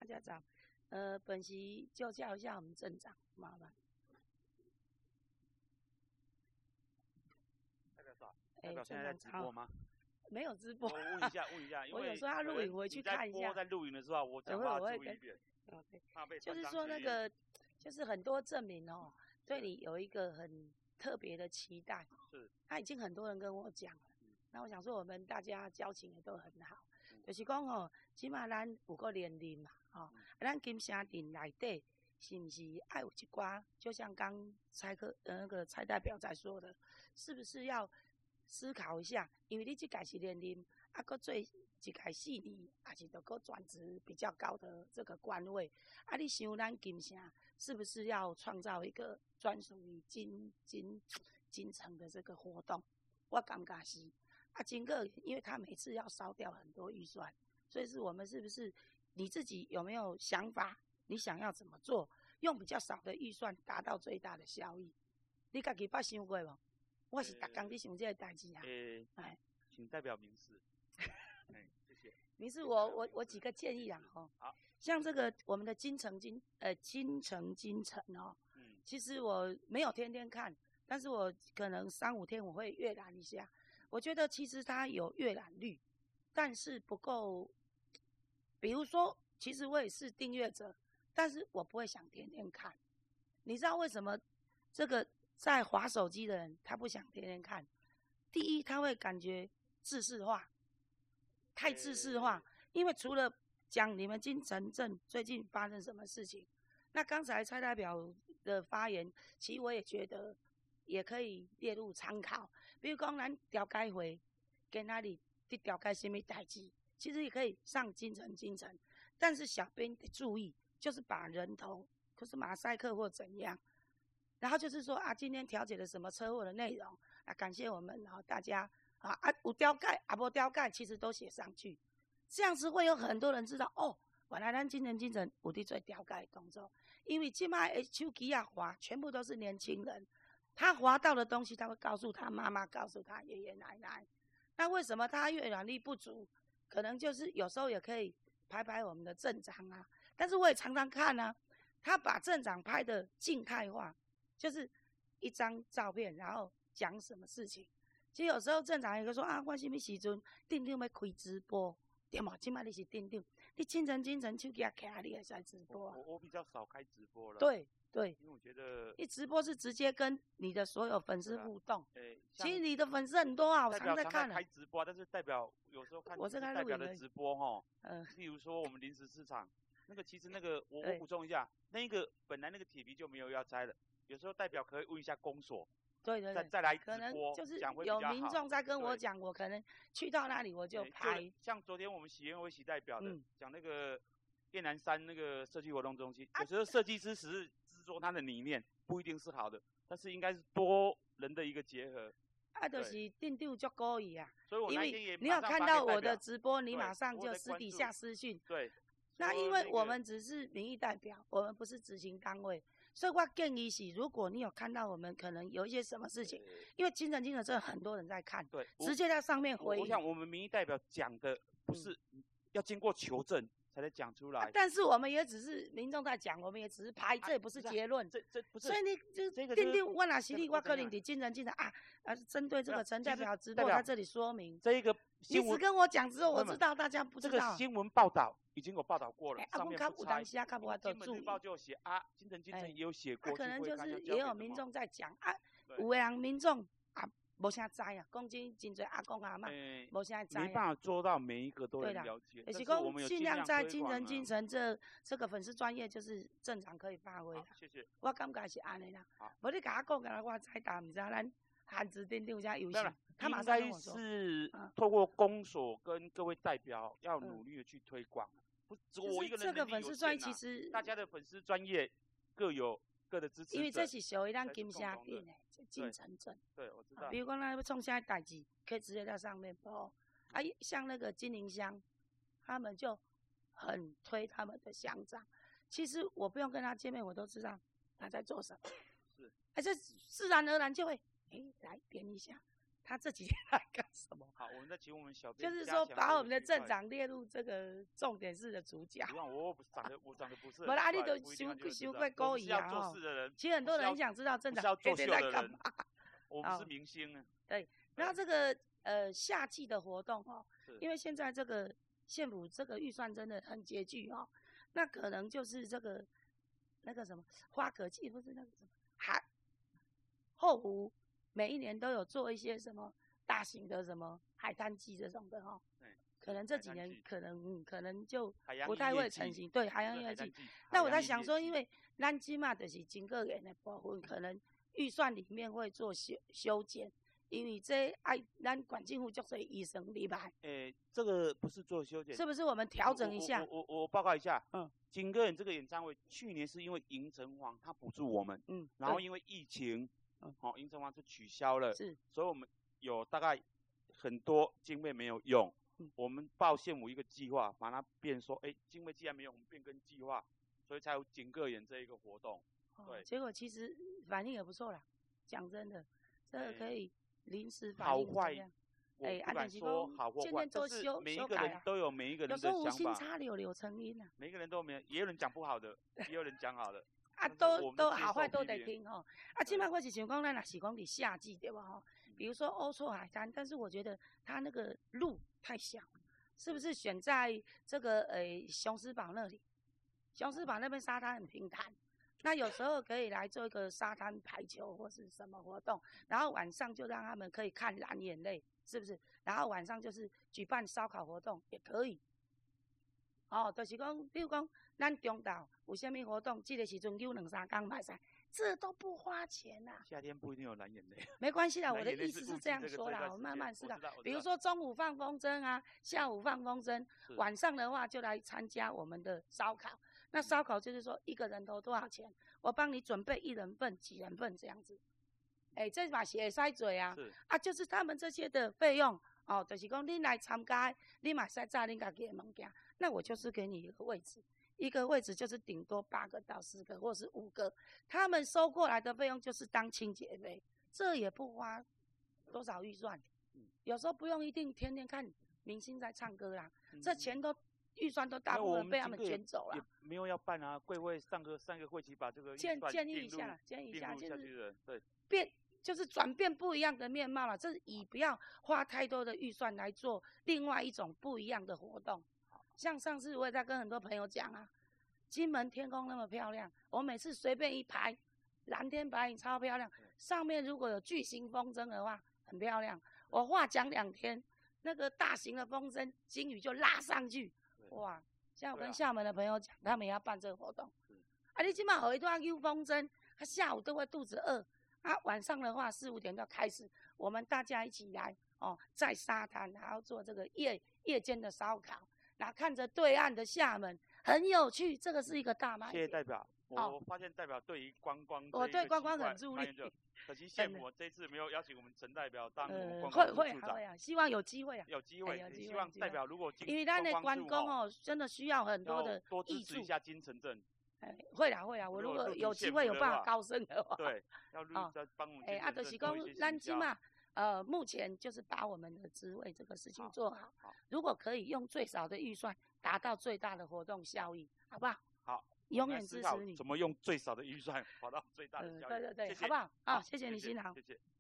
家早。本席就叫一下我们镇长，麻烦。 代表现在在直播吗？ 没有直播。 我问一下，因为我有时候要录影回去看一下。 在录影的时候，我讲话注意一点。怕被就是说那个，就是很多证明哦，对你有一个很特别的期待。 是。 他已经很多人跟我讲了。那我想说，我们大家交情也都很好。就是讲哦，起码咱有个年龄嘛，哦，咱金城镇内底是不是爱有一寡？就像刚那个蔡代表在说的，是不是要思考一下？因为你这届是年龄，啊，搁做一届4年，还是得搁转职比较高的这个官位，啊，你想咱金城是不是要创造一个专属于金城的这个活动？我感觉是。啊，金个，因为他每次要烧掉很多预算，所以是我们是不是你自己有没有想法？你想要怎么做？用比较少的预算达到最大的效益？你自己捌想过无？我是逐工在想这个代志啊。 请代表明示。谢谢。 明示我几个建议啊，哦。 好。 像这个我们的金城哦，其实我没有天天看，但是我可能3、5天我会阅览一下。我觉得其实它有阅览率，但是不够。比如说，其实我也是订阅者，但是我不会想天天看。你知道为什么这个在滑手机的人他不想天天看？第一，他会感觉制式化，太制式化。因为除了讲你们金城镇最近发生什么事情，那刚才蔡代表的发言，其实我也觉得也可以列入参考。比如讲，咱调解会跟哪里去调解什么代志，其实也可以上金城，但是小编得注意，就是把人头，可是马赛克或怎样，然后就是说啊，今天调解了什么车祸的内容啊，感谢我们大家有调解啊，无调解，其实都写上去，这样子会有很多人知道哦，原来咱金城有在做调解的动作，因为现在手机啊滑，全部都是年轻人。他滑到的东西，他会告诉他妈妈，告诉他爷爷奶奶。那为什么他阅览力不足？可能就是有时候也可以拍我们的镇长啊。但是我也常常看啊，他把镇长拍的静态化，就是一张照片，然后讲什么事情。其实有时候镇长也会说啊，我什么时阵镇长要开直播，对吗？现在你是镇长，你金城手机开，你也在直播啊。 我比较少开直播了。 对。 因为我觉得一直播是直接跟你的所有粉丝互动。其实你的粉丝很多啊，我常在看。 开直播，但是代表有时候看我是代表的直播哈。例如说我们临时市场那个，其实那个我补充一下，那个本来那个铁皮就没有要拆了，有时候代表可以问一下公所。 对， 再来直播， 可能就是有民众在跟我讲，我可能去到那里我就拍。 像昨天我们喜宴会代表的讲那个雁南山那个社区活动中心，有时候设计师只是说他的理念不一定是好的，但是应该是多人的一个结合。 就是镇长足故意啊， 所以我因为你有看到我的直播，你马上就私底下私讯。 对。 那因为我们只是民意代表，我们不是执行单位，所以我建议是，如果你有看到我们可能有一些什么事情，因为金城真的很多人在看， 对， 直接在上面回应。 我想我们民意代表讲的不是要经过求证才能讲出来， 但是我们也只是民众在讲，我们也只是拍，这也不是结论。 这不是。 所以你就定定我哪犀利，我可能你金城啊，针对这个陈代表直播在这里说明。 这一个你只跟我讲之后，我知道大家不知道。 这个新闻报道已经有报道过了，上面不拆。新闻日报就写啊，金城也有写过。 可能就是也有民众在讲啊，有的人民众啊。无啥知啊，讲真多阿公阿嬷，无啥知。 没办法做到每一个都能了解。 就是讲尽量在金城这个粉丝专业就是正常可以发挥。 谢谢。 我感觉是安尼啦。无你甲我讲，干我知道，唔知咱韩子镇长这游戏，他马上跟我说。 是透过公所跟各位代表要努力的去推广，不只我一个人这个粉丝专业其实大家的粉丝专业各有各的支持者。 因为这是属于咱金城镇的。金城镇， 对，我知道。 比如讲，要创啥代志，可以直接在上面播。啊，像那个金陵乡，他们就很推他们的乡长。其实我不用跟他见面，我都知道他在做什么。 是。 这自然而然就会，来点一下。 他这几天在干什么？ 好，我们再请我们小编， 就是说把我们的镇长列入这个重点式的主角。 我长得不是很帅，不然你都修过勾引啊！ 做事的人， 其实很多人想知道镇长天天在干嘛。 我们是明星啊。 对，然后这个夏季的活动哦，因为现在这个县府这个预算真的很拮据哦，那可能就是这个那个什么花蛤季，不是那个什么后湖每一年都有做一些什么大型的什么海滩季这种的哦。可能这几年可能就不太会成型，对，海洋音乐季。那我在想说，因为咱今嘛就是经过园的部分，可能预算里面会做修剪，因为这咱管政府就是医生里吧。 这个不是做修剪， 是不是我们调整一下？ 我报告一下，金歌园这个演唱会去年是因为银城隍他补助我们，然后因为疫情，银城隍就取消了， 是， 所以我们有大概很多经费没有用。我们报县府一个计划，把它变说，经费既然没有，我们变更计划，所以才有景个园这一个活动。对， 结果其实反应也不错啦。讲真的，这个可以临时反应。 好坏，我不敢说好或坏，就是每一个人都有每一个人的想法。 有时候无心插柳，柳成荫啊。 每个人都没有，也有人讲不好的，也有人讲好的。 都好坏都得听吼。现在我是想讲，咱若是讲伫夏季对吧吼？比如说欧错海滩，但是我觉得它那个路太小，是不是选在这个雄狮堡那里？雄狮堡那边沙滩很平坦，那有时候可以来做一个沙滩排球或是什么活动，然后晚上就让他们可以看蓝眼泪，是不是？然后晚上就是举办烧烤活动也可以。就是讲，比如讲，咱中岛有啥物活动，这个时阵溜2-3天嘛使，这都不花钱呐。 夏天不一定有蓝眼泪。 没关系啦，我的意思是这样说啦，我慢慢思考。比如说中午放风筝啊，下午放风筝，晚上的话就来参加我们的烧烤。那烧烤就是说一个人头多少钱，我帮你准备1人份、几人份这样子。这嘛是会使做啊。就是他们这些的费用。就是讲你来参加，你嘛使炸恁家己的物件，那我就是给你一个位置就是顶多8个到10个，或是5个，他们收过来的费用就是当清洁费，这也不花多少预算，有时候不用一定天天看明星在唱歌啦，这钱都预算都大部分被他们卷走了。 也没有要办啊，贵会上个会期把这个建议一下， 就是对。就是转变不一样的面貌了，这是以不要花太多的预算来做另外一种不一样的活动。像上次我也在跟很多朋友讲啊，金门天空那么漂亮，我每次随便一排，蓝天白云超漂亮，上面如果有巨型风筝的话，很漂亮。我话讲2天，那个大型的风筝金鱼就拉上去，哇！像我跟厦门的朋友讲，他们也要办这个活动。你今晚有一段游风筝，他下午都会肚子饿。晚上的话4-5点就开始，我们大家一起来在沙滩，然后做这个夜间的烧烤，然后看着对岸的厦门，很有趣。这个是一个大卖点。 谢谢代表，我发现代表对于观光， 我对观光很注意。 可惜县府这次没有邀请我们陈代表当观光处长。 会啊，希望有机会啊。 有机会，希望代表如果因为咱的观光真的需要很多的多支持一下金城镇。 会啦，我如果有机会有办法高升的话， 对，要帮我们。 就是讲咱今嘛，目前就是把我们的职位这个事情做好。如果可以用最少的预算达到最大的活动效益，好不好？ 好， 永远支持你。 怎么用最少的预算跑到最大的效益？ 对，好不好？好，谢谢你，新郎。 谢谢。